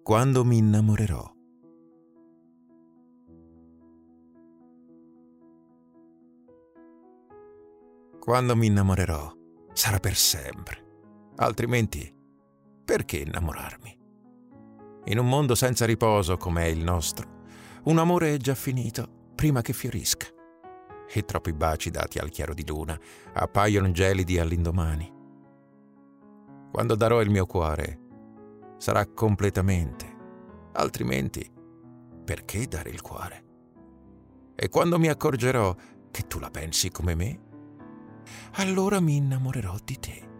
Quando mi innamorerò. Quando mi innamorerò sarà per sempre. Altrimenti, perché innamorarmi? In un mondo senza riposo come è il nostro, un amore è già finito prima che fiorisca. E troppi baci dati al chiaro di luna appaiono gelidi all'indomani. Quando darò il mio cuore, sarà completamente. Altrimenti, perché dare il cuore? E quando mi accorgerò che tu la pensi come me, allora mi innamorerò di te.